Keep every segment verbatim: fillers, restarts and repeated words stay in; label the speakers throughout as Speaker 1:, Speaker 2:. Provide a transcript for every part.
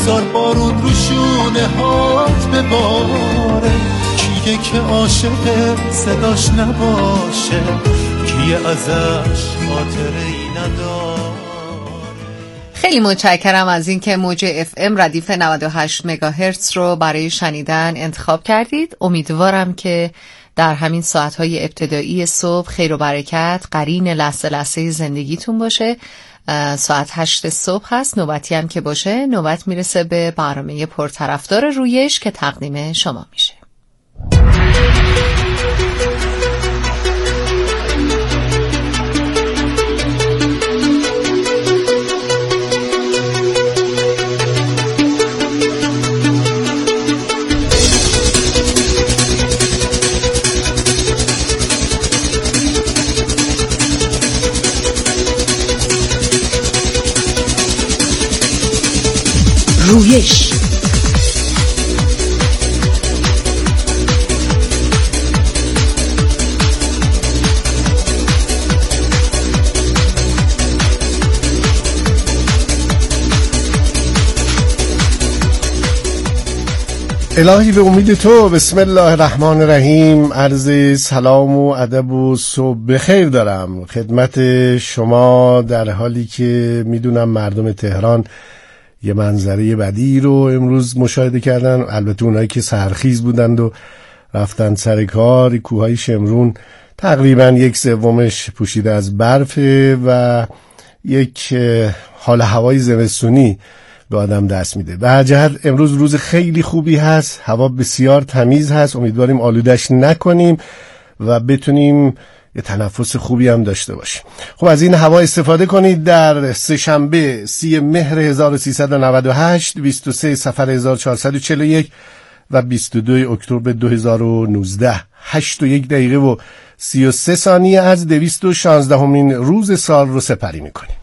Speaker 1: بذار بارون رو شونه هات بباره. کیه که عاشق صداش نباشه، کیه ازش خاطره ای نداره.
Speaker 2: خیلی متشکرم از اینکه موج اف ام ردیف نود و هشت مگاهرتز رو برای شنیدن انتخاب کردید. امیدوارم که در همین ساعتهای ابتدایی صبح خیر و برکت قرین لحظه لحظه زندگیتون باشه. ساعت هشت صبح هست، نوبتی هم که باشه نوبت میرسه به برنامه پرطرفدار رویش که تقدیم شما میشه.
Speaker 3: رویش
Speaker 4: الهی به امید تو، بسم الله الرحمن الرحیم. عرض سلام و ادب و صبح بخیر دارم خدمت شما، در حالی که میدونم مردم تهران یه منظره بدی رو امروز مشاهده کردن. البته اونایی که سرخیز بودند و رفتن سر کار، کوههای شمرون تقریبا یک سومش پوشیده از برف و یک حال هوای زمستونی به آدم دست میده. به هر جهت امروز روز خیلی خوبی هست، هوا بسیار تمیز هست، امیدواریم آلودش نکنیم و بتونیم یه تنفس خوبی هم داشته باشیم. خب از این هوا استفاده کنید. در سه‌شنبه سی مهر هزار و سیصد و نود و هشت، بیست و سه صفر هزار و چهارصد و چهل و یک و بیست و دو اکتبر دو هزار و نوزده، هشت و یک دقیقه و سی و سه ثانیه از دویست و شانزدهمین روز سال رو سپری میکنیم.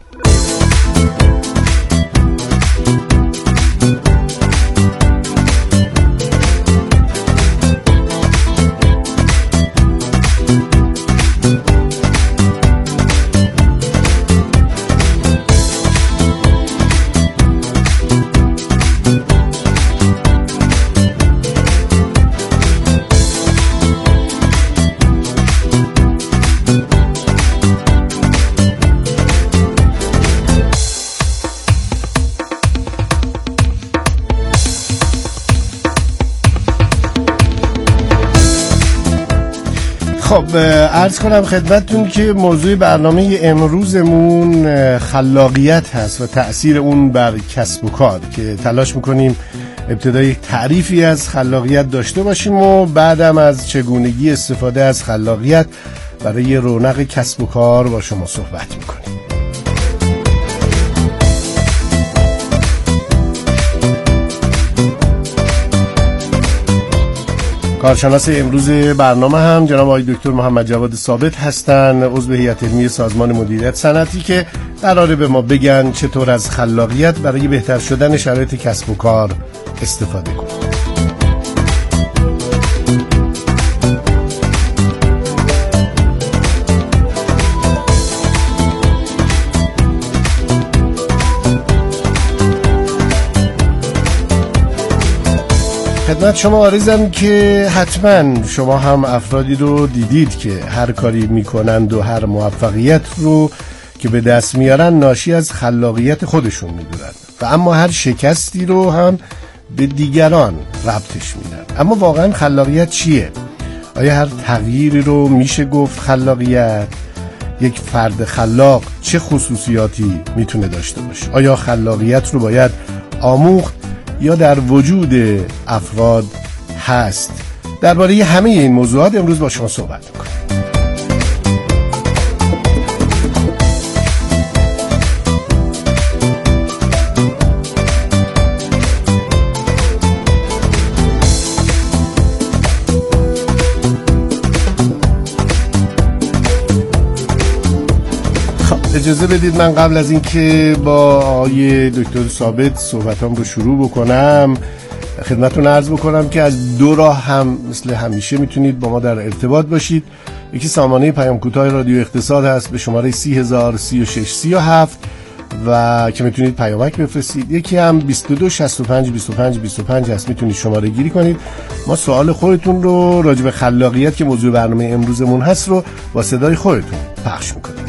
Speaker 4: خب عرض کنم خدمتتون که موضوع برنامه امروزمون خلاقیت هست و تأثیر اون بر کسب و کار، که تلاش میکنیم ابتدای تعریفی از خلاقیت داشته باشیم و بعدم از چگونگی استفاده از خلاقیت برای رونق کسب و کار با شما صحبت میکنیم. کارشناس امروز برنامه هم جناب آقای دکتر محمد جواد ثابت هستند، عضو هیئت علمی سازمان مدیریت صنعتی، که قراره به ما بگن چطور از خلاقیت برای بهتر شدن شرایط کسب و کار استفاده کنیم. خدمت شما عرضم که حتما شما هم افرادی رو دیدید که هر کاری میکنند و هر موفقیت رو که به دست میارن ناشی از خلاقیت خودشون میدونن و اما هر شکستی رو هم به دیگران ربطش میدن. اما واقعا خلاقیت چیه؟ آیا هر تغییری رو میشه گفت خلاقیت؟ یک فرد خلاق چه خصوصیاتی میتونه داشته باشه؟ آیا خلاقیت رو باید آموخت یا در وجود افراد هست؟ درباره همه این موضوعات امروز با شما صحبت می‌کنم. اجازه بدید من قبل از اینکه با آقای دکتر ثابت صحبتام رو شروع بکنم خدمتتون عرض بکنم که از دو راه هم مثل همیشه میتونید با ما در ارتباط باشید. یکی سامانه پیام کوتاه رادیو اقتصاد هست به شماره سی هزار سی و شش سی و هفت و که میتونید پیامک بفرستید. یکی هم بیست و دو شصت و پنج بیست و پنج بیست و پنج هست، میتونید شماره گیری کنید. ما سوال خودتون رو راجع به خلاقیت که موضوع برنامه امروزمون هست رو با صدای خودتون پخش میکنید.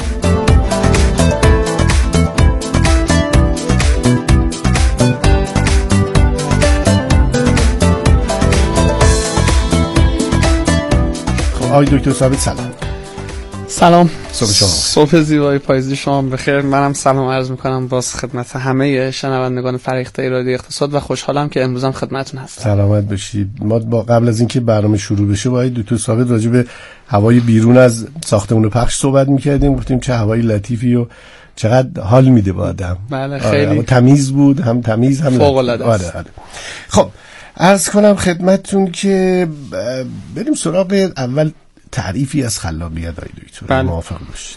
Speaker 4: آقای دکتر ثابت سلام.
Speaker 3: سلام.
Speaker 4: صبح شما
Speaker 3: صبح زیبای پاییزی شما بخیر. منم سلام عرض میکنم باز خدمت همه شنوندگان فریخته رادیو اقتصاد و خوشحالم که امروز هم خدمتتون هستم.
Speaker 4: سلامت باشید. ما با قبل از اینکه برنامه شروع بشه با دکتر ثابت راجع به هوای بیرون از ساختمون پخش صحبت میکردیم، گفتیم چه هوای لطیفی و چقدر حال میده با آدم.
Speaker 3: بله خیلی
Speaker 4: آره، تمیز بود، هم تمیز هم
Speaker 3: فوق العاده است.
Speaker 4: آره آره. خب عرض کنم خدمتتون که بریم سراغ اول تعریفی از خلاقیت. آقای دکتر
Speaker 3: بله.
Speaker 4: موافق باشید؟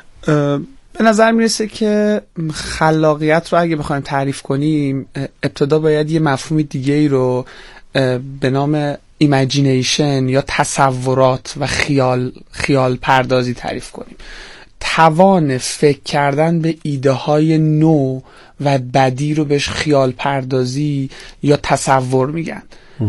Speaker 3: به نظر میرسه که خلاقیت رو اگه بخوایم تعریف کنیم ابتدا باید یه مفهوم دیگه ای رو به نام ایمیجینیشن یا تصورات و خیال خیال پردازی تعریف کنیم. توان فکر کردن به ایده های نو و بدی رو بهش خیال پردازی یا تصور میگن.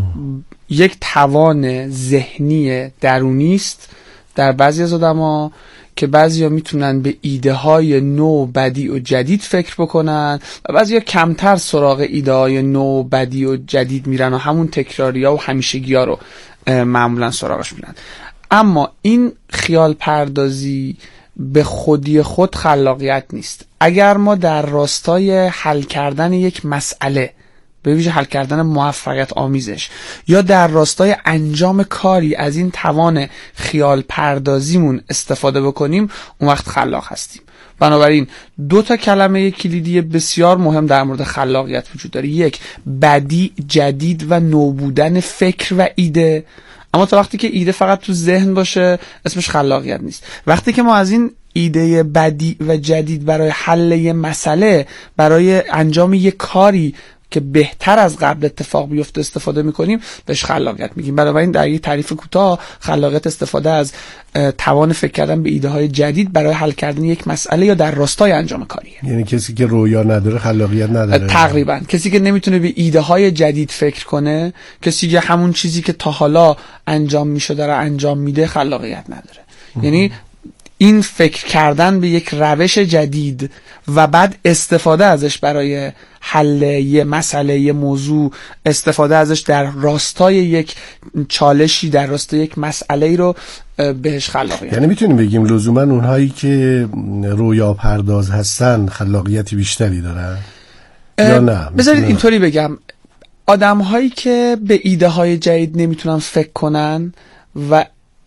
Speaker 3: یک توان ذهنی درونی است در بعضی از آدم‌ها که بعضیا میتونن به ایده های نو بدی و جدید فکر بکنن و بعضیا کمتر سراغ ایده های نو بدی و جدید میرن و همون تکراریا و همیشگی‌ها رو معمولا سراغش میرن. اما این خیال پردازی به خودی خود خلاقیت نیست. اگر ما در راستای حل کردن یک مسئله، به ویژه حل کردن موفقیت آمیزش، یا در راستای انجام کاری از این توان خیال پردازیمون استفاده بکنیم، اون وقت خلاق هستیم. بنابراین دو تا کلمه کلیدی بسیار مهم در مورد خلاقیت وجود داره. یک، بدیع، جدید و نو بودن فکر و ایده. اما تا وقتی که ایده فقط تو ذهن باشه اسمش خلاقیت نیست. وقتی که ما از این ایده بدیع و جدید برای حل یه مسئله، برای انجام یه کاری که بهتر از قبل اتفاق بیفته استفاده میکنیم، بهش خلاقیت میگیم. بنابراین در یک تعریف کوتاه خلاقیت استفاده از توان فکر کردن به ایده های جدید برای حل کردن یک مسئله یا در راستای انجام کاریه.
Speaker 4: یعنی کسی که رویا نداره خلاقیت نداره.
Speaker 3: تقریبا کسی که نمیتونه به ایده های جدید فکر کنه، کسی که همون چیزی که تا حالا انجام میشده رو انجام میده، خلاقیت نداره. یعنی این فکر کردن به یک روش جدید و بعد استفاده ازش برای حل یه مسئله، یه موضوع، استفاده ازش در راستای یک چالشی، در راستای یک مسئله رو بهش خلاقیت.
Speaker 4: یعنی میتونیم بگیم لزوما اونهایی که رویا پرداز هستن خلاقیتی بیشتری دارن یا نه؟
Speaker 3: بذارید اینطوری بگم، آدم هایی که به ایده های جدید نمیتونن فکر کنن و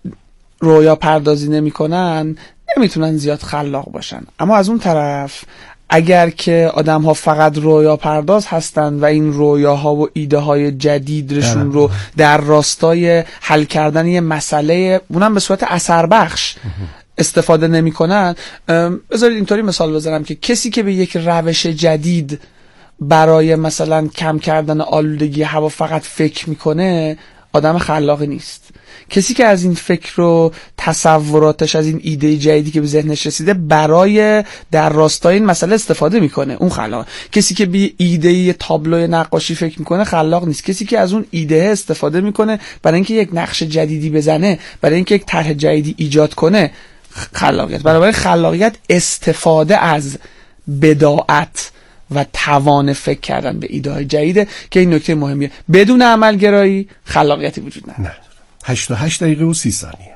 Speaker 3: رویا پردازی نمی کنن نمیتونن زیاد خلاق باشن. اما از اون طرف اگر که آدم ها فقط رویا پرداز هستن و این رویاها و ایده های جدیدشون رو در راستای حل کردن یه مسئله، اونم به صورت اثر بخش استفاده نمی کنن، بذارید اینطوری مثال بزنم که کسی که به یک روش جدید برای مثلا کم کردن آلودگی هوا فقط فکر میکنه، آدم خلاقی نیست. کسی که از این فکر و تصوراتش، از این ایده جدیدی که به ذهنش رسیده برای در راستای این مسئله استفاده میکنه، اون خلاق. کسی که به ایده تابلو نقاشی فکر میکنه خلاق نیست. کسی که از اون ایده استفاده میکنه برای اینکه یک نقش جدیدی بزنه، برای اینکه یک طرح جدیدی ایجاد کنه، خلاقیت. برای خلاقیت استفاده از بداعت و توان فکر کردن به ایده های جدیده که این نکته مهمیه. بدون عملگرایی خلاقیتی وجود نداره.
Speaker 4: نه. هشت و هشت دقیقه و سی ثانیه.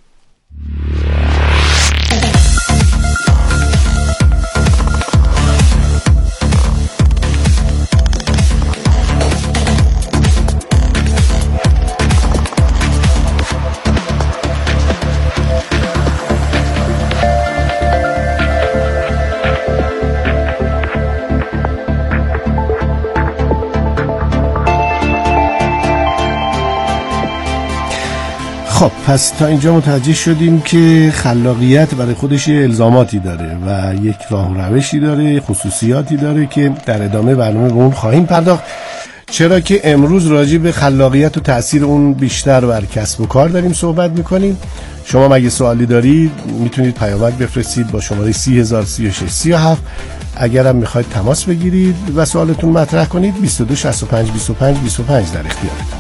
Speaker 4: خب پس تا اینجا متوجه شدیم که خلاقیت برای خودش الزاماتی داره و یک راه و روشی داره، خصوصیاتی داره که در ادامه برنامه به اون خواهیم پرداخت، چرا که امروز راجع به خلاقیت و تأثیر اون بیشتر بر کسب و کار داریم صحبت میکنیم. شما مگه سوالی دارید میتونید پیامک بفرستید با شماره سی هزار سی و شش سی و هفت اگرم میخواید تماس بگیرید و سوالتون مطرح کنید بیست و دو شصت و پنج بیست و پنج بیست و پنج در اختیارتون.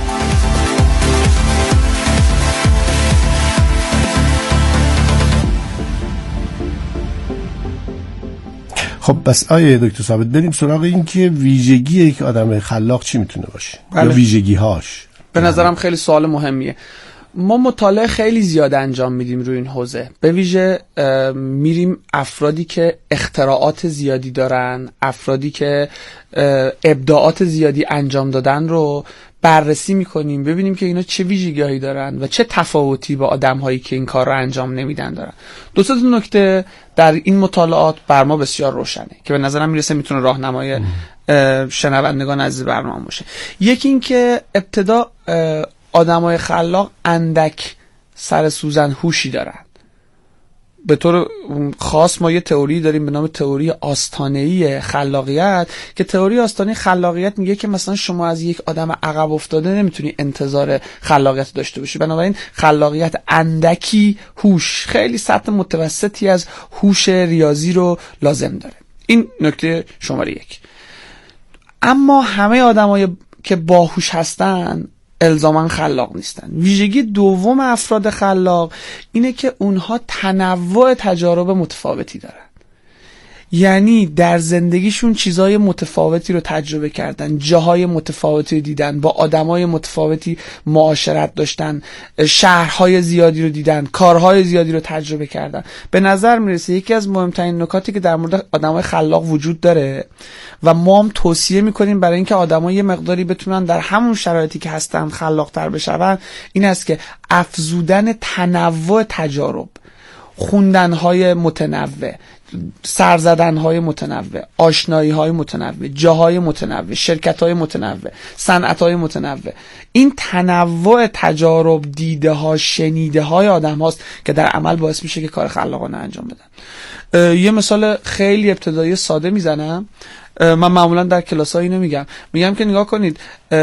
Speaker 4: خب بس آیه دکتر ثابت بریم سراغ این که ویژگی یک آدم خلاق چی میتونه باشه؟ بله. یا ویژگی هاش.
Speaker 3: به نظرم خیلی سوال مهمیه. ما مطالعه خیلی زیاد انجام میدیم روی این حوزه، به ویژه میریم افرادی که اختراعات زیادی دارن، افرادی که ابداعات زیادی انجام دادن رو بررسی میکنیم ببینیم که اینا چه ویژگی‌هایی دارن و چه تفاوتی با آدم‌هایی که این کار رو انجام نمیدن دارن. دو تا نکته در این مطالعات بر ما بسیار روشنه که به نظرم میرسه میتونه راهنمای شنوندگان عزیز برنامه باشه. یکی این که ابتدا آدمای خلاق اندک سر سوزن هوشی دارن. به طور خاص ما یه تئوری داریم به نام تئوری آستانه‌ای خلاقیت که تئوری آستانه‌ای خلاقیت میگه که مثلا شما از یک آدم عقب افتاده نمیتونی انتظار خلاقیت داشته باشی، بنابراین خلاقیت اندکی هوش، خیلی سطح متوسطی از هوش ریاضی رو لازم داره. این نکته شماره یک. اما همه آدمای که باهوش هستن الزاماً خلاق نیستن. ویژگی دوم افراد خلاق اینه که اونها تنوع تجارب متفاوتی دارن، یعنی در زندگیشون چیزای متفاوتی رو تجربه کردن، جاهای متفاوتی رو دیدن، با آدمای متفاوتی معاشرت داشتن، شهرهای زیادی رو دیدن، کارهای زیادی رو تجربه کردن. به نظر میرسه یکی از مهمترین نکاتی که در مورد آدمای خلاق وجود داره و ما هم توصیه میکنیم برای اینکه آدم‌ها یه مقداری بتونن در همون شرایطی که هستن خلاق‌تر بشن، این است که افزودن تنوع تجارب، خوندن‌های متنوع، سرزدن‌های متنوع، آشنایی‌های متنوع، جاهای متنوع، شرکت‌های متنوع، صنعت‌های متنوع، این تنوع تجارب، دیده‌ها، شنیده‌های آدم‌هاست که در عمل باعث میشه که کار خلاقانه انجام بدن. یه مثال خیلی ابتدایی ساده میزنم. من معمولا در کلاس‌ها اینو میگم میگم که نگاه کنید،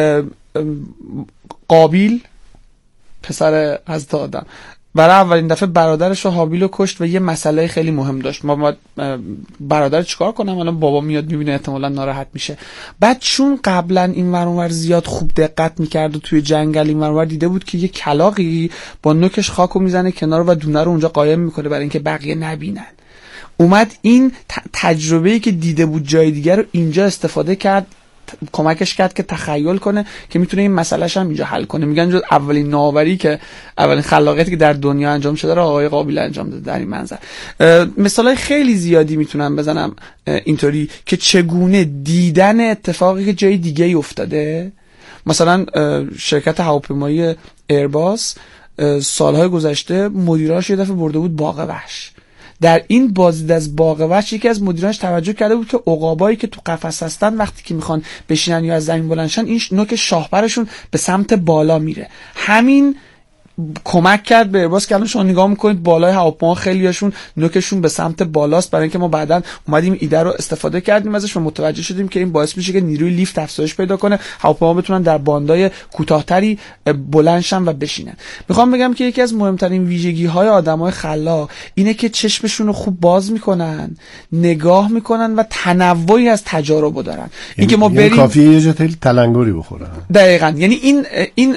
Speaker 3: قابیل پسر حضرت آدم برای اولین دفعه برادرش رو هابیل رو کشت و یه مسئله خیلی مهم داشت. ما باید برادر چیکار کنم؟ الان بابا میاد میبینه احتمالاً ناراحت میشه. بعد چون قبلا این ور اونور زیاد خوب دقت میکرد و توی جنگل این ور اونور دیده بود که یه کلاغی با نوکش خاکو میزنه کنار و دونه رو اونجا قایم میکنه برای اینکه بقیه نبینن، اومد این تجربه‌ای که دیده بود جای دیگر رو اینجا استفاده کرد، کمکش کرد که تخیل کنه که میتونه این مسئلهش هم اینجا حل کنه. میگن جز اولین نوآوری که اولین خلاقیتی که در دنیا انجام شده رو آقای قابیل انجام داده. در این منظر مثالای خیلی زیادی میتونم بزنم اینطوری که چگونه دیدن اتفاقی که جای دیگه ای افتاده، مثلا شرکت هواپیمایی ایرباس سالهای گذشته مدیراش یه دفعه برده بود باغ وحش. در این بازدید از باغ وحش یکی از مدیرانش توجه کرده بود که عقابایی که تو قفس هستن وقتی که میخوان بشینن یا از زمین بلندشن این نوک شاهپرشون به سمت بالا میره. همین کمک کرد به ایرباس که الان شما نگاه میکنید بالای هواپیما خیلیاشون نوکشون به سمت بالاست، برای اینکه ما بعداً اومدیم ایده رو استفاده کردیم ازش و متوجه شدیم که این باعث میشه که نیروی لیفت افزایش پیدا کنه، هواپیما بتونن در باندای کوتاهتری بلند شن و بشینن. میخوام بگم که یکی از مهمترین ویژگی‌های آدمای خلاق اینه که چشمشون رو خوب باز میکنن، نگاه میکنن و تنوعی از تجارب دارن. اینکه ما بریم
Speaker 4: کافیه یه جا تلنگری بخورن.
Speaker 3: دقیقاً، یعنی این این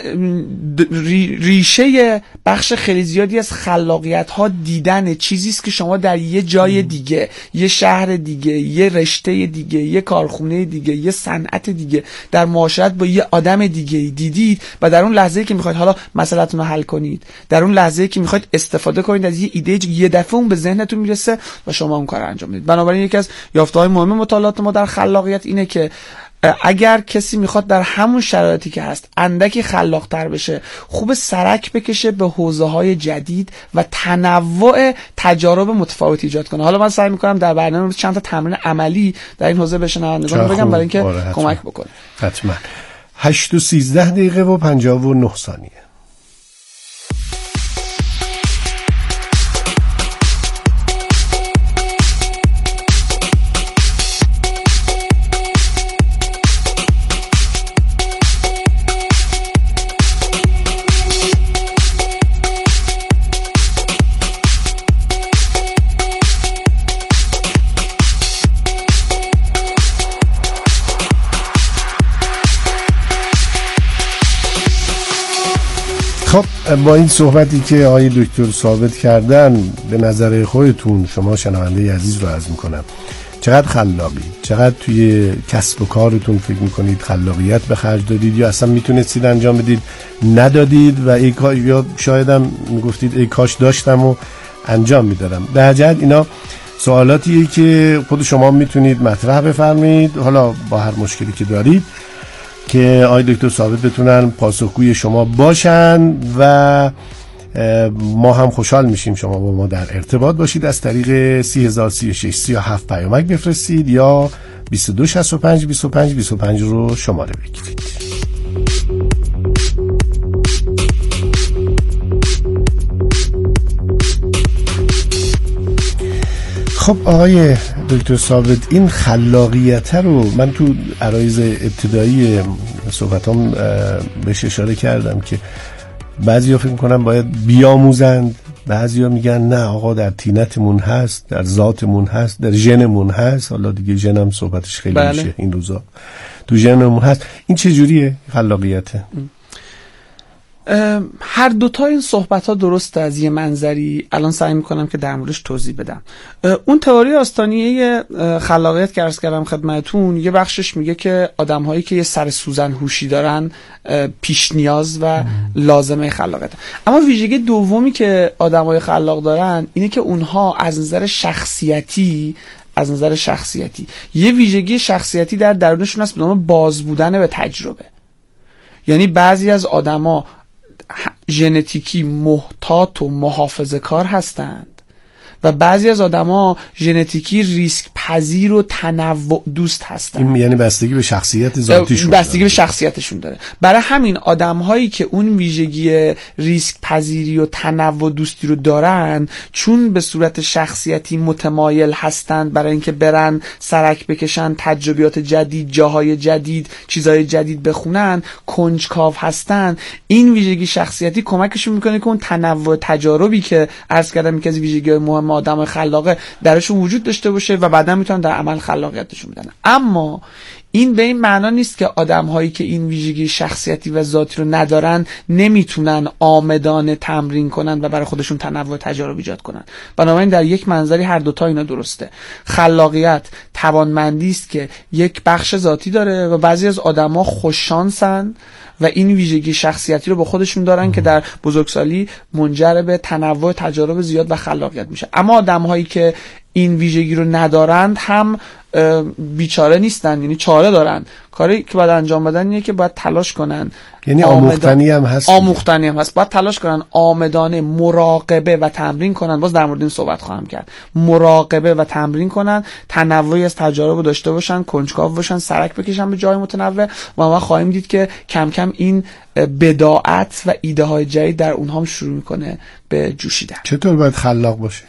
Speaker 3: ریشه یه بخش خیلی زیادی از خلاقیت ها دیدن چیزی است که شما در یه جای دیگه، یه شهر دیگه، یه رشته دیگه، یه کارخونه دیگه، یه صنعت دیگه، در معاشرت با یه آدم دیگه دیدید و در اون لحظه‌ای که میخواید حالا مسئله‌تون رو حل کنید، در اون لحظه‌ای که میخواید استفاده کنید از یه ایده، یه دفعه اون به ذهنتون میرسه و شما اون کار انجام میدید. بنابراین یکی از یافته‌های مهم مطالعات ما در خلاقیت اینه که اگر کسی میخواد در همون شرایطی که هست اندکی خلاق‌تر بشه، خوب سرک بکشه به حوزه‌های جدید و تنوع تجارب متفاوتی ایجاد کنه. حالا من سعی میکنم در برنامه چند تا تمرین عملی در این حوزه بشنوندگان بگم برای اینکه کمک بکنه.
Speaker 4: حتما. هشت و سیزده دقیقه و پنجاه و نه ثانیه. خب با این صحبتی که آقای دکتر ثابت کردن، به نظر خودتون شما شنونده عزیز رو عرض میکنم چقدر خلاقی، چقدر توی کسب و کارتون فکر میکنید خلاقیت به خرج دادید یا اصلا میتونستید انجام بدید ندادید و ای کا... یا شاید هم میگفتید ای کاش داشتم و انجام میدادم. به هر جهت اینا سوالاتیه که خود شما میتونید مطرح بفرمایید، حالا با هر مشکلی که دارید، که آقای دکتر ثابت بتونن پاسخگوی شما باشن و ما هم خوشحال میشیم شما با ما در ارتباط باشید. از طریق سی هزار سی و شش سی و هفت پیامک بفرستید یا بیست و دو شصت و پنج بیست و پنج بیست و پنج رو شماره بگیرید. خب آقای دکتر ثابت، این خلاقیت رو من تو عرایض ابتدایی صحبتام بهش اشاره کردم که بعضیا فکر میکنن باید بیاموزند، بعضیا میگن نه آقا در طینتمون هست، در ذاتمون هست، در ژنمون هست. حالا دیگه ژن هم صحبتش خیلی بله. میشه این روزا، تو ژنمون هست. این چه جوریه خلاقیته؟
Speaker 3: هر دوتا این صحبت ها درسته از یه منظری. الان سعی میکنم که در موردش توضیح بدم. اون تئوری آستانیه خلاقیت که عرض کردم خدمتون، یه بخشش میگه که آدم هایی که یه سر سوزن هوشی دارن پیش نیاز و لازمه خلاقیت. اما ویژگی دومی که آدم های خلاق دارن اینه که اونها از نظر شخصیتی از نظر شخصیتی یه ویژگی شخصیتی در درونشون هست به نام باز بودن به تجربه. یعنی بعضی از آدما ژنتیکی محتاط و محافظه کار هستند و بعضی از آدما ژنتیکی ریسک پذیر و تنوع دوست هستند.
Speaker 4: این یعنی بستگی به شخصیت ذاتیشون
Speaker 3: بستگی به شخصیتشون داره. برای همین آدم‌هایی که اون ویژگی ریسک پذیری و تنوع دوستی رو دارن، چون به صورت شخصیتی متمایل هستند برای اینکه برن سرک بکشن، تجربیات جدید، جاهای جدید، چیزهای جدید بخونن، کنجکاو هستن، این ویژگی شخصیتی کمکشون میکنه که اون تنوع تجاربی که عرض کردم که از ویژگی‌های مهم آدم خلاقه درشون وجود داشته باشه و بعدا میتونن در عمل خلاقیتشون بدن. اما این به این معنا نیست که آدم هایی که این ویژگی شخصیتی و ذاتی رو ندارن نمیتونن آمدانه تمرین کنن و برای خودشون تنوع تجارب ایجاد کنن. بنابراین در یک منظری هر دوتا اینا درسته. خلاقیت توانمندی است که یک بخش ذاتی داره و بعضی از آدما خوش شانسن و این ویژگی شخصیتی رو با خودشون دارن که در بزرگسالی منجر به تنوع تجارب زیاد و خلاقیت میشه. اما آدم‌هایی که این ویژگی رو ندارند هم بیچاره نیستن، یعنی چاره دارن. کاری که باید انجام بدن اینه که باید تلاش کنن،
Speaker 4: یعنی آموختنی هم هست
Speaker 3: آموختنی هم هست باید تلاش کنن، آمدانه مراقبه و تمرین کنن. باز در مورد این صحبت خواهم کرد. مراقبه و تمرین کنن، تنوعی از تجارب داشته باشن، کنجکاو باشن، سرک بکشن به جای متنوع و ما خواهیم دید که کم کم این بداعت و ایده های جدید در اونها هم شروع میکنه به جوشیدن.
Speaker 4: چطور باید خلاق باشه؟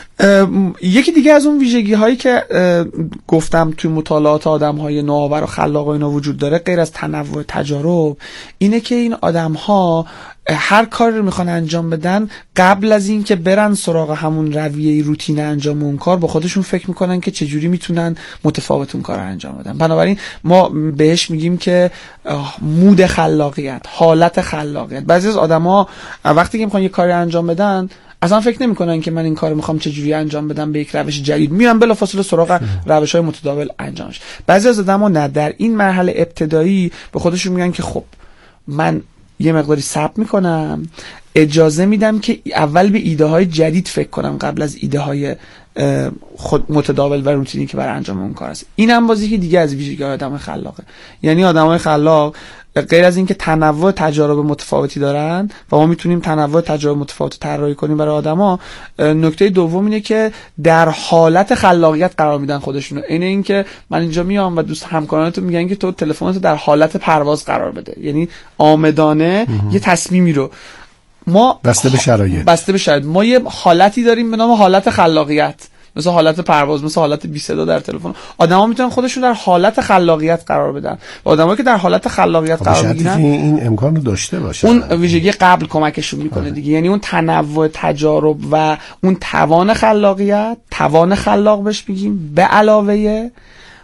Speaker 3: یکی دیگه از اون ویژگی هایی که گفتم توی مطالعات آدم های نوآور و خلاق و اینا وجود داره، غیر از تنوع تجارب، اینه که این آدم ها هر کاری رو میخوان انجام بدن، قبل از این که برن سراغ همون رویه روتین انجام اون کار، با خودشون فکر میکنن که چجوری میتونن متفاوت اون کار رو انجام بدن. بنابراین ما بهش میگیم که مود خلاقیت، حالت خلاقیت. بعضی از آدم ها وقتی که میخوان یه کاری انجام بدن اصلا فکر نمی‌کنن که من این کارو می‌خوام چجوری انجام بدم، به یک روش جدید میرن بلافاصله سراغ روش‌های متداول انجامش. بعضی از آدم‌ها نه، در این مرحله ابتدایی به خودشون میگن که خب من یه مقداری صبر می‌کنم، اجازه میدم که اول به ایده‌های جدید فکر کنم قبل از ایده‌های خود متداول و روتینی که برای انجام اون کار است. اینم بازی که دیگه از ویژگی‌های آدم خلاقه. یعنی آدم‌های خلاق غیر از اینکه تنوع تجارب متفاوتی دارن و ما میتونیم تنوع تجارب متفاوت طراحی کنیم برای آدما، نکته دوم اینه که در حالت خلاقیت قرار میدن خودشونو. اینه اینکه من اینجا میام و دوست همکارانتون میگن که تو تلفنتو در حالت پرواز قرار بده، یعنی آمدانه یه تصمیمی رو ما
Speaker 4: بسته به شرایط
Speaker 3: بسته به شرایط ما یه حالتی داریم به نام حالت خلاقیت، مثل حالت پرواز، مثل حالت بی صدا در تلفن. آدما میتونن خودشون در حالت خلاقیت قرار بدن و آدمایی که در حالت خلاقیت قرار میگیرن
Speaker 4: این امکان رو داشته باشه،
Speaker 3: اون ویژگی قبل کمکشون میکنه دیگه. یعنی اون تنوع تجارب و اون توان خلاقیت، توان خلاق بهش میگیم، به علاوه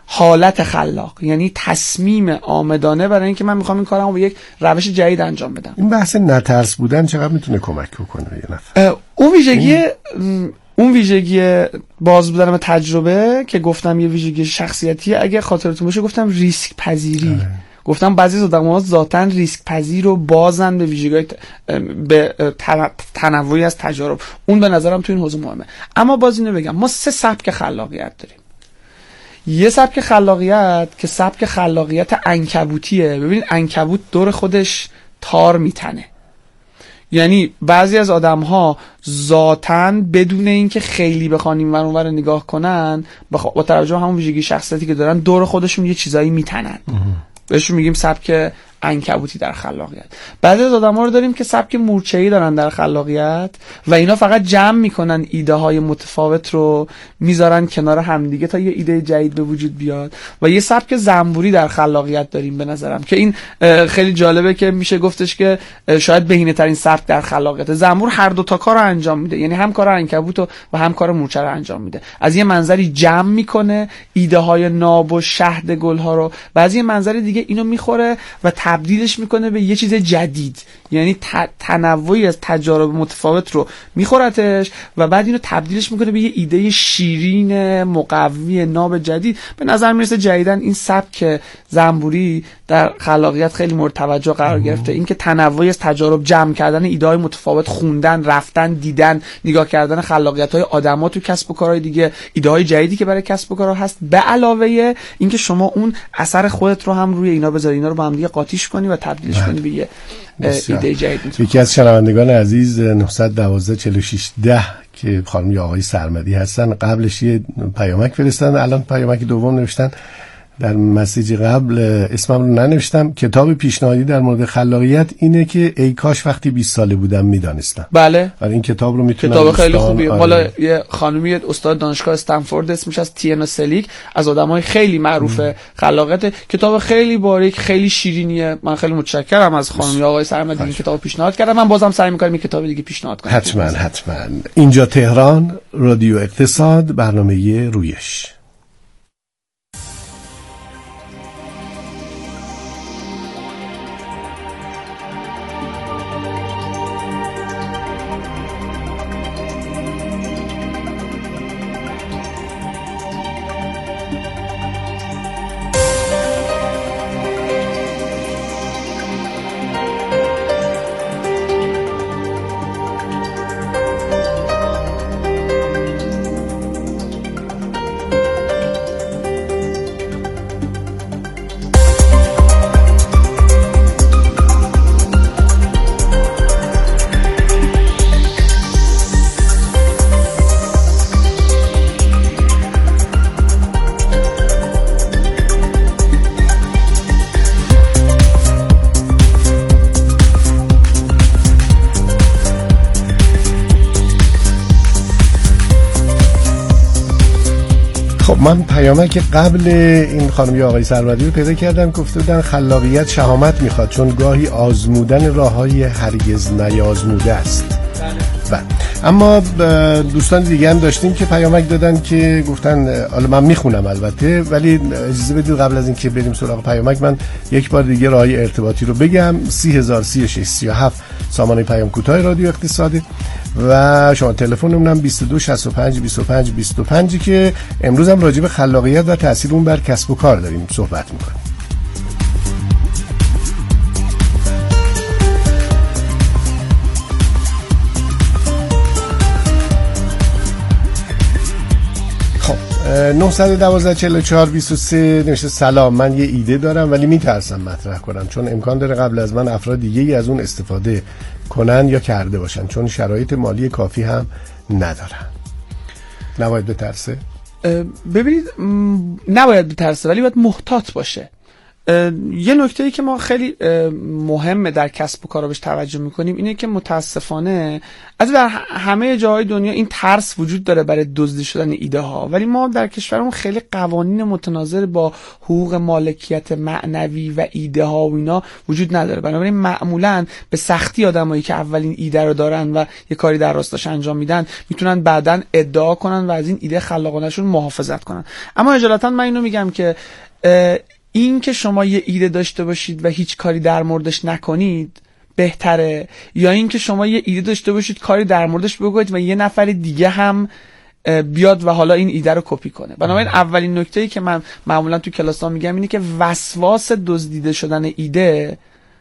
Speaker 3: حالت خلاق، یعنی تصمیم آمدانه برای اینکه من میخوام این کارمو به یک روش جدید انجام بدم.
Speaker 4: این بحث نترس بودن چقدر میتونه کمک کنه به یه نفر؟
Speaker 3: اون ویژگی اون ویژگی باز بودن به تجربه که گفتم یه ویژگی شخصیتیه. اگه خاطرتون باشه گفتم ریسک پذیری. آه. گفتم بعضی از آدم‌ها ذاتاً ریسک پذیر و بازن به ویژگی‌های به تنوعی از تجارب. اون به نظرم تو این حوزه مهمه. اما باز اینو بگم، ما سه سبک خلاقیت داریم. یه سبک خلاقیت که سبک خلاقیت عنکبوتیه. ببینید عنکبوت دور خودش تار میتنه. یعنی بعضی از آدم‌ها ذاتاً بدون اینکه خیلی بخوان اینور اونور نگاه کنن، با توجه به همون ویژگی شخصیتی که دارن، دور خودشون یه چیزایی میتنن. بهشون میگیم سبک عنکبوتی در خلاقیت. بعضی از آدم‌ها رو داریم که سبک مورچه‌ای دارن در خلاقیت و اینا فقط جمع میکنن ایده های متفاوت رو میذارن کنار همدیگه تا یه ایده جدید به وجود بیاد. و یه سبک زنبوری در خلاقیت داریم به نظرم که این خیلی جالبه که میشه گفتش که شاید بهینه ترین سبک در خلاقیت. زنبور هر دو تا کار رو انجام میده، یعنی هم کار عنکبوت و هم کار مورچه رو انجام میده. از یه منظری جمع میکنه ایده های ناب و شهد گل ها رو، و از یه منظر دیگه اینو میخوره و تبدیلش میکنه به یه چیز جدید، یعنی تنوعی از تجارب متفاوت رو میخورتش و بعد اینو تبدیلش میکنه به یه ایده شیرین مقوی ناب جدید. به نظر میرسه جدیدن این سبک زنبوری در خلاقیت خیلی مورد توجه قرار گرفته. اینکه تنوعی از تجارب، جمع کردن ایده های متفاوت، خوندن، رفتن، دیدن، نگاه کردن خلاقیت های آدما تو کسب و کارهای دیگه، ایده های جدیدی که برای کسب و کارها هست، به علاوه اینکه شما اون اثر خودت رو هم روی اینا بذاری، اینا رو با هم دیگه قاطیش کنی و تبدیلش کنی به یه ایده جدید.
Speaker 4: یکی از شنوندگان عزیز نه یک دو چهار شش ده که خانم یا آقای سرمدی هستن، قبلش یه پیامک فرستادن، الان پیامک دوم نوشتن. در مسیج قبل اسمم رو ننوشتم. کتاب پیشنهادی در مورد خلاقیت اینه که ای کاش وقتی بیست ساله بودم میدانستم.
Speaker 3: بله.
Speaker 4: این کتاب رو میتونم،
Speaker 3: کتاب خیلی خوبیه. مال یه خانومی استاد دانشگاه استنفورد، اسمش از تیانا سلیک، از آدمای خیلی معروف خلاقیت. کتاب خیلی باریک، خیلی شیرینیه. من خیلی متشکرم از خانم یا آقای سرمدی این کتاب پیشنهاد کردم. من بازم سعی می‌کنم این کتاب دیگه پیشنهاد کنم.
Speaker 4: حتما حتما. اینجا تهران، رادیو اقتصاد، برنامه رویش. من پیامک قبل این خانم یا آقای سرمدی رو پیدا کردم، گفته بودن خلاقیت شهامت میخواد چون گاهی آزمودن راههای هرگز نیازموده است. بله. اما دوستان دیگه هم داشتیم که پیامک دادن که گفتن، حالا من میخونم البته، ولی اجازه بدید قبل از این که بریم سراغ پیامک من یک بار دیگه راههای ارتباطی رو بگم. سی هزار و سی و شش سی و هفت سامانه پیام کوتاه رادیو اقتصادی و شما تلفنمون بیست و دو شصت و پنج بیست و پنج بیست و پنج که امروز هم راجع به خلاقیت و تاثیر اون بر کسب و کار داریم صحبت می‌کنیم. نه یک دو چهار چهار بیست و سه نوشته سلام، من یه ایده دارم ولی میترسم مطرح کنم چون امکان داره قبل از من افراد دیگه‌ای از اون استفاده کنن یا کرده باشن چون شرایط مالی کافی هم ندارن. نباید بترسه؟
Speaker 3: ببینید، نباید بترسه ولی باید محتاط باشه. یه نکته‌ای که ما خیلی مهمه در کسب و کارا بهش توجه میکنیم اینه که متاسفانه از در همه جاهای دنیا این ترس وجود داره برای دزدی شدن ایده ها، ولی ما در کشورمون خیلی قوانین متناظر با حقوق مالکیت معنوی و ایده ها و اینا وجود نداره. بنابراین معمولاً به سختی آدمایی که اولین ایده رو دارن و یه کاری در راستاش انجام میدن میتونن بعداً ادعا کنن و از این ایده خلاقانه‌شون محافظت کنن. اما اجالتا من اینو میگم که این که شما یه ایده داشته باشید و هیچ کاری در موردش نکنید بهتره، یا این که شما یه ایده داشته باشید کاری در موردش بگوید و یه نفر دیگه هم بیاد و حالا این ایده رو کپی کنه. بنابراین اولین نکته‌ای که من معمولا تو کلاس‌ها میگم اینه که وسواس دزدیده شدن ایده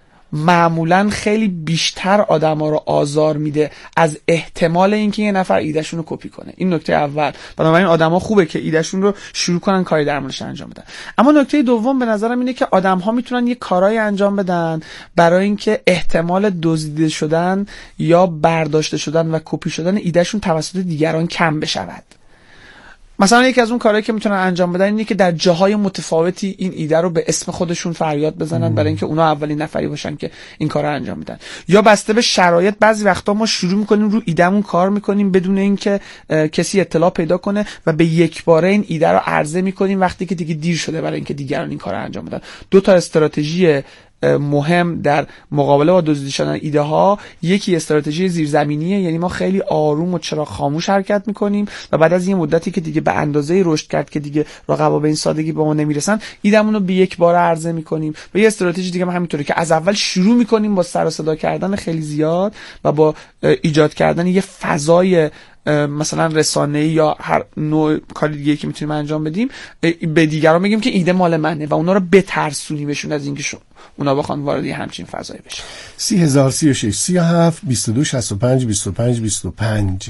Speaker 3: معمولا خیلی بیشتر آدما رو آزار میده از احتمال اینکه یه نفر ایدهشون رو کپی کنه. این نکته اول. بنابراین آدما خوبه که ایدهشون رو شروع کنن کاری در موردش انجام بدن. اما نکته دوم به نظرم اینه که آدم‌ها میتونن یه کارایی انجام بدن برای اینکه احتمال دزدیده شدن یا برداشته شدن و کپی شدن ایدهشون توسط دیگران کم بشود. مثلا یکی از اون کارهایی که میتونن انجام بدن اینه که در جاهای متفاوتی این ایده رو به اسم خودشون فریاد بزنن برای اینکه اونا اولین نفری باشن که این کارو انجام میدن. یا بسته به شرایط بعضی وقتا ما شروع میکنیم رو ایدهمون کار میکنیم بدون اینکه کسی اطلاع پیدا کنه و به یک باره این ایده رو عرضه میکنیم وقتی که دیگه دیر شده برای اینکه دیگران این کارو انجام بدن. دو تا استراتژی مهم در مقابله با دزدیده شدن ایده ها، یکی استراتژی زیرزمینیه، یعنی ما خیلی آروم و چراغ خاموش حرکت میکنیم و بعد از این مدتی که دیگه به اندازه رشد کرد که دیگه رقبا به این سادگی به ما نمیرسن ایدهمون رو به یک بار عرضه میکنیم. و یه استراتژی دیگه هم همینطوره که از اول شروع میکنیم با سر و صدا کردن خیلی زیاد و با ایجاد کردن یه فضای مثلا رسانه‌ای یا هر نوع کاری دیگه که میتونیم انجام بدیم به دیگران میگیم که ایده مال منه و اونا رو بترسونیمشون از اینکه شو اونا بخوان وارد همچین فضایی بشن.
Speaker 4: سی هزار سی و شش سی و هفت بیست و دو شصت و پنج بیست و پنج بیست و پنج.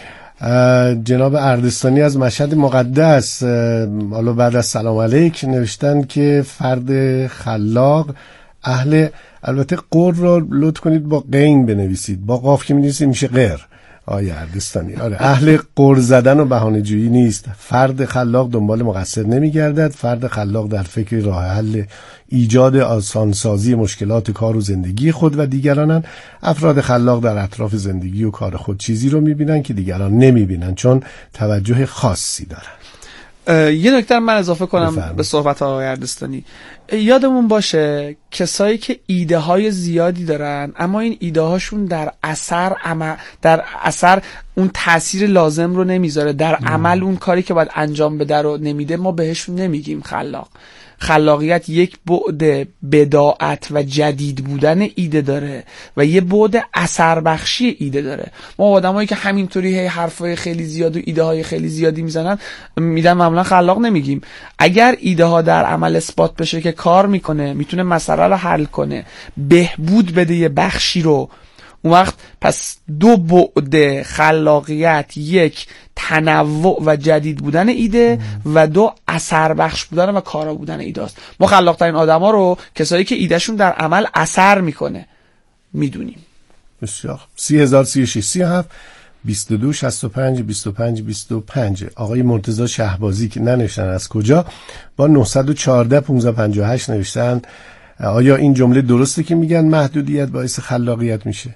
Speaker 4: جناب اردستانی از مشهد مقدس، حالا بعد از سلام علیک نوشتن که فرد خلاق اهل، البته قر رو لطف کنید با قین بنویسید، با قاف که می‌نویسید میشه غیر. آیا اردستانی آره اهل قر زدن و بهانه جویی نیست. فرد خلاق دنبال مقصر نمیگردد. فرد خلاق در فکر راه حل ایجاد آسانسازی مشکلات کار و زندگی خود و دیگرانند. افراد خلاق در اطراف زندگی و کار خود چیزی رو میبینن که دیگران نمیبینن چون توجه خاصی دارن.
Speaker 3: یه نکته من اضافه کنم بفرم. به صحبت آقای اردستانی، یادمون باشه کسایی که ایده های زیادی دارن اما این ایده هاشون در اثر عمل در اثر اون تأثیر لازم رو نمیذاره، در عمل اون کاری که باید انجام بده رو نمیده، ما بهشون نمیگیم خلاق. خلاقیت یک بعد بداعت و جدید بودن ایده داره و یه بعد اثر بخشی ایده داره. ما آدمایی که همینطوری هی حرفای خیلی زیاد و ایده های خیلی زیادی میزنن میدن معمولا خلاق نمیگیم. اگر ایده ها در عمل اثبات بشه که کار میکنه، میتونه مسئله رو حل کنه، بهبود بده یه بخشی رو، اون وقت پس دو بعد خلاقیت، یک تنوع و جدید بودن ایده و دو اثر بخش بودن و کارا بودن ایده است. ما خلاق ترین آدما رو کسایی که ایدهشون در عمل اثر میکنه میدونیم.
Speaker 4: بسیار. سی هزار سی و شش سی و هفت بیست و دو شصت و پنج بیست و پنج بیست و پنج. آقای مرتضی شهبازی که ننوشتن از کجا، با نهصد و چهارده پانصد و پنجاه و هشت نوشتن آیا این جمله درسته که میگن محدودیت باعث خلاقیت میشه؟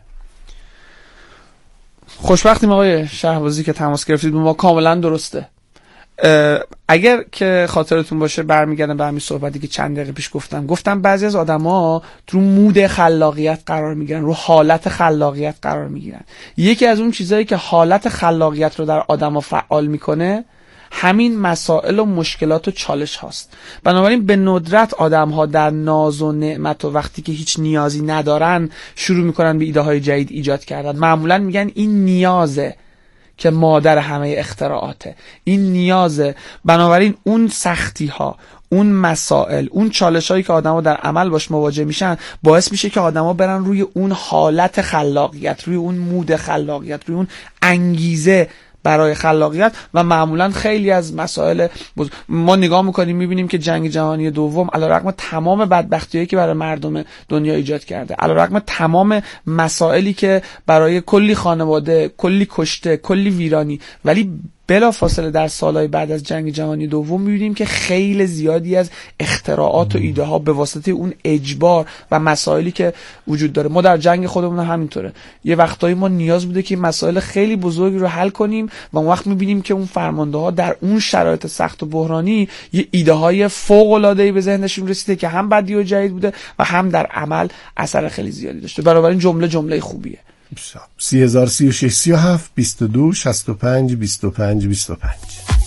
Speaker 3: خوشبختیم آقای شهبازی که تماس گرفتید، ما کاملا درسته. اگر که خاطرتون باشه برمیگردم به همین صحبتی که چند دقیقه پیش گفتم گفتم بعضی از آدما تو مود خلاقیت قرار میگیرن، رو حالت خلاقیت قرار میگیرن. یکی از اون چیزایی که حالت خلاقیت رو در آدما فعال میکنه همین مسائل و مشکلات و چالش هاست. بنابراین به ندرت آدم ها در ناز و نعمت و وقتی که هیچ نیازی ندارن شروع میکنن به ایده های جدید ایجاد کردن. معمولا میگن این نیازه که مادر همه اختراعاته، این نیازه. بنابراین اون سختی ها، اون مسائل، اون چالش هایی که آدم ها در عمل باش مواجه میشن باعث میشه که آدم ها برن روی اون حالت خلاقیت، روی اون مود خلاقیت، روی اون انگیزه برای خلاقیت. و معمولا خیلی از مسائل بز... ما نگاه میکنیم میبینیم که جنگ جهانی دوم علیرغم تمام بدبختیایی که برای مردم دنیا ایجاد کرده، علیرغم تمام مسائلی که برای کلی خانواده، کلی کشته، کلی ویرانی، ولی بلا فاصله در سالهای بعد از جنگ جهانی دوم می‌بینیم که خیلی زیادی از اختراعات و ایده ها به واسطه اون اجبار و مسائلی که وجود داره، ما در جنگ خودمون همینطوره، یه وقتایی ما نیاز بوده که مسائل خیلی بزرگی رو حل کنیم و اون وقت می‌بینیم که اون فرمانده‌ها در اون شرایط سخت و بحرانی یه ایده های فوق‌العاده‌ای به ذهنشون رسیده که هم بدی و جدید بوده و هم در عمل اثر خیلی زیادی داشته. بنابراین جمله جمله خوبیه.
Speaker 4: سی هزار سی و شش سی و هفت بیست و دو شصت و پنج بیست و پنج بیست و پنج